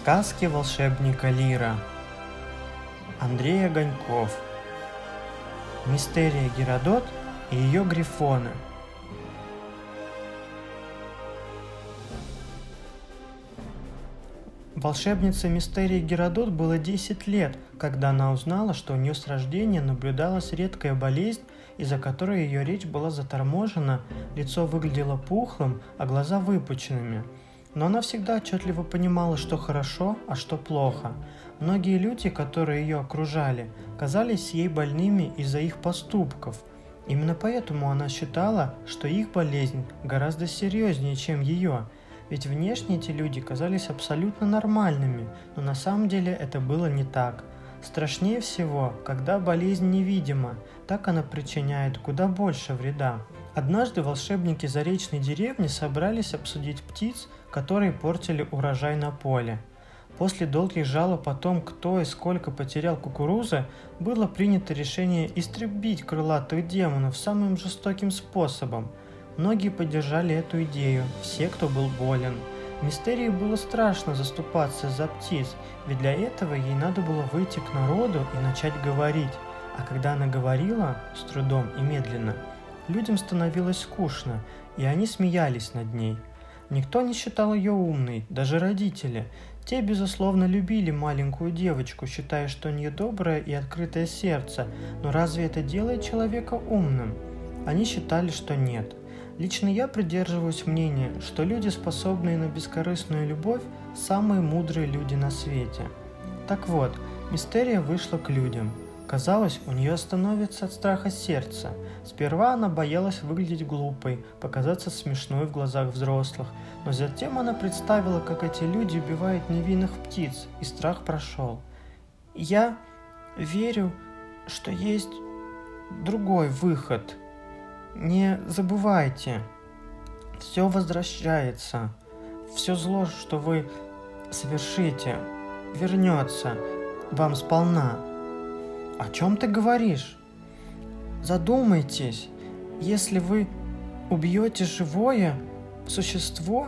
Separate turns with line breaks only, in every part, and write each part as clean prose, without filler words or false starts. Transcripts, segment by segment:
Сказки волшебника Лира. Андрей Огоньков. Мистерия Геродот и ее грифоны. Волшебнице Мистерии Геродот было 10 лет, когда она узнала, что у нее с рождения наблюдалась редкая болезнь, из-за которой ее речь была заторможена, лицо выглядело пухлым, а глаза выпученными. Но она всегда отчетливо понимала, что хорошо, а что плохо. Многие люди, которые ее окружали, казались ей больными из-за их поступков. Именно поэтому она считала, что их болезнь гораздо серьезнее, чем ее. Ведь внешне эти люди казались абсолютно нормальными, но на самом деле это было не так. Страшнее всего, когда болезнь невидима, так она причиняет куда больше вреда. Однажды волшебники заречной деревни собрались обсудить птиц, которые портили урожай на поле. После долгих жалоб о том, кто и сколько потерял кукурузы, было принято решение истребить крылатых демонов самым жестоким способом. Многие поддержали эту идею, все, кто был болен. Мистерии было страшно заступаться за птиц, ведь для этого ей надо было выйти к народу и начать говорить. А когда она говорила, с трудом и медленно, людям становилось скучно, и они смеялись над ней. Никто не считал ее умной, даже родители. Те, безусловно, любили маленькую девочку, считая, что у нее доброе и открытое сердце, но разве это делает человека умным? Они считали, что нет. Лично я придерживаюсь мнения, что люди, способные на бескорыстную любовь, самые мудрые люди на свете. Так вот, Мистерия вышла к людям. Казалось, у нее остановится от страха сердце. Сперва она боялась выглядеть глупой, показаться смешной в глазах взрослых, но затем она представила, как эти люди убивают невинных птиц, и страх прошел. «Я верю, что есть другой выход. Не забывайте, все возвращается, все зло, что вы совершите, вернется вам сполна». «О чем ты говоришь? Задумайтесь, если вы убьете живое существо,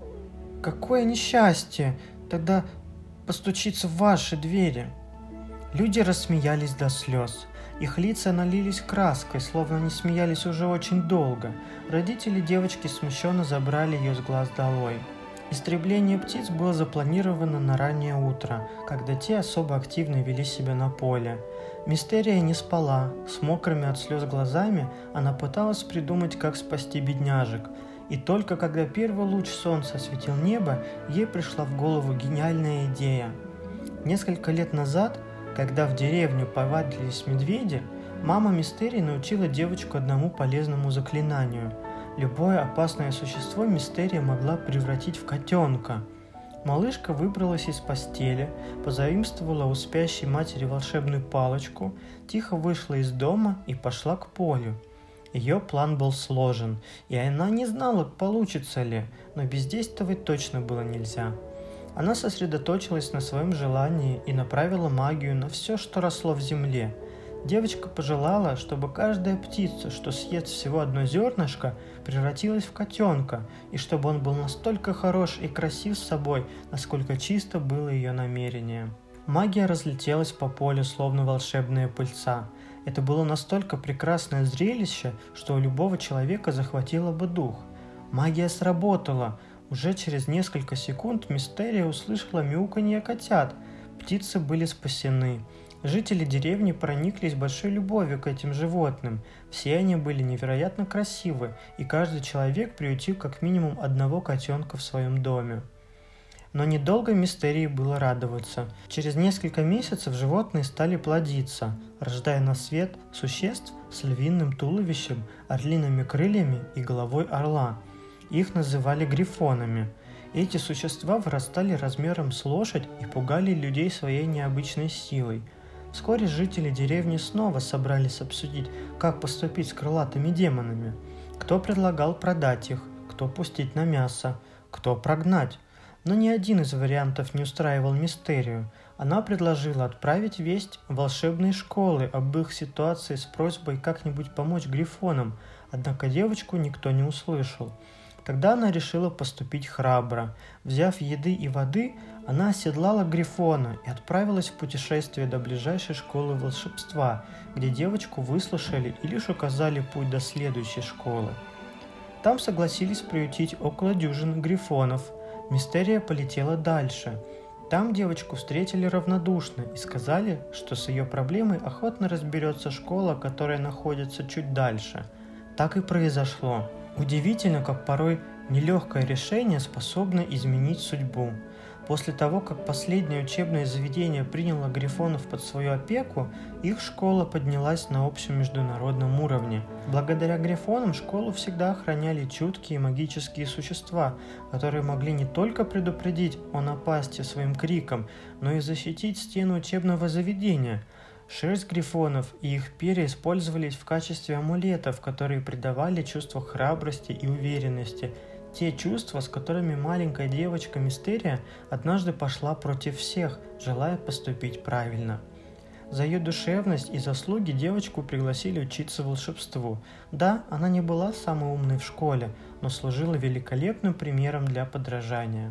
какое несчастье тогда постучится в ваши двери?» Люди рассмеялись до слез. Их лица налились краской, словно они смеялись уже очень долго. Родители девочки смущенно забрали ее с глаз долой. Истребление птиц было запланировано на раннее утро, когда те особо активно вели себя на поле. Мистерия не спала, с мокрыми от слез глазами она пыталась придумать, как спасти бедняжек. И только когда первый луч солнца осветил небо, ей пришла в голову гениальная идея. Несколько лет назад, когда в деревню повадились медведи, мама Мистерии научила девочку одному полезному заклинанию. Любое опасное существо Мистерия могла превратить в котенка. Малышка выбралась из постели, позаимствовала у спящей матери волшебную палочку, тихо вышла из дома и пошла к полю. Ее план был сложен, и она не знала, получится ли, но бездействовать точно было нельзя. Она сосредоточилась на своем желании и направила магию на все, что росло в земле. Девочка пожелала, чтобы каждая птица, что съест всего одно зернышко, превратилась в котенка, и чтобы он был настолько хорош и красив с собой, насколько чисто было ее намерение. Магия разлетелась по полю, словно волшебная пыльца. Это было настолько прекрасное зрелище, что у любого человека захватило бы дух. Магия сработала. Уже через несколько секунд Мистерия услышала мяуканье котят. Птицы были спасены. Жители деревни прониклись большой любовью к этим животным. Все они были невероятно красивы, и каждый человек приютил как минимум одного котенка в своем доме. Но недолго Мистерии было радоваться. Через несколько месяцев животные стали плодиться, рождая на свет существ с львиным туловищем, орлиными крыльями и головой орла. Их называли грифонами. Эти существа вырастали размером с лошадь и пугали людей своей необычной силой. Вскоре жители деревни снова собрались обсудить, как поступить с крылатыми демонами. Кто предлагал продать их, кто пустить на мясо, кто прогнать. Но ни один из вариантов не устраивал Мистерию. Она предложила отправить весть в волшебные школы об их ситуации с просьбой как-нибудь помочь грифонам, однако девочку никто не услышал. Тогда она решила поступить храбро. Взяв еды и воды, она оседлала Грифона и отправилась в путешествие до ближайшей школы волшебства, где девочку выслушали и лишь указали путь до следующей школы. Там согласились приютить около дюжины грифонов. Мистерия полетела дальше. Там девочку встретили равнодушно и сказали, что с ее проблемой охотно разберется школа, которая находится чуть дальше. Так и произошло. Удивительно, как порой нелегкое решение способно изменить судьбу. После того, как последнее учебное заведение приняло грифонов под свою опеку, их школа поднялась на общем международном уровне. Благодаря грифонам школу всегда охраняли чуткие магические существа, которые могли не только предупредить о напасти своим криком, но и защитить стену учебного заведения. Шерсть грифонов и их перья использовались в качестве амулетов, которые придавали чувство храбрости и уверенности. Те чувства, с которыми маленькая девочка Мистерия однажды пошла против всех, желая поступить правильно. За ее душевность и заслуги девочку пригласили учиться волшебству. Да, она не была самой умной в школе, но служила великолепным примером для подражания.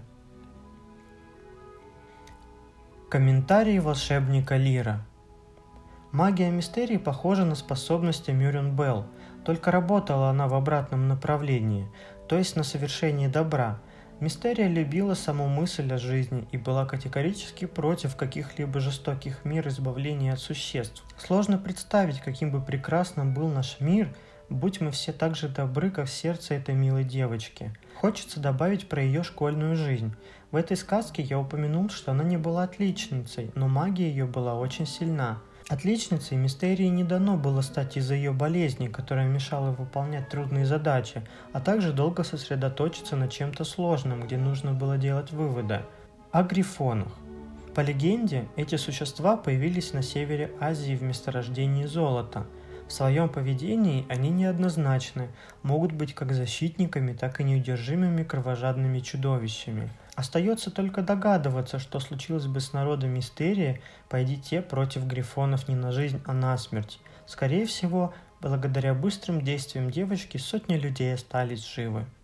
Комментарий волшебника Лира. Магия Мистерии похожа на способности Мюррен Белл, только работала она в обратном направлении, то есть на совершение добра. Мистерия любила саму мысль о жизни и была категорически против каких-либо жестоких мер избавления от существ. Сложно представить, каким бы прекрасным был наш мир, будь мы все так же добры, как сердце этой милой девочки. Хочется добавить про ее школьную жизнь. В этой сказке я упомянул, что она не была отличницей, но магия ее была очень сильна. Отличницей Мистерии не дано было стать из-за ее болезни, которая мешала выполнять трудные задачи, а также долго сосредоточиться на чем-то сложном, где нужно было делать выводы. О грифонах. По легенде, эти существа появились на севере Азии в месторождении золота. В своем поведении они неоднозначны, могут быть как защитниками, так и неудержимыми кровожадными чудовищами. Остается только догадываться, что случилось бы с народом Мистерии, пойди те против грифонов не на жизнь, а на смерть. Скорее всего, благодаря быстрым действиям девочки сотни людей остались живы.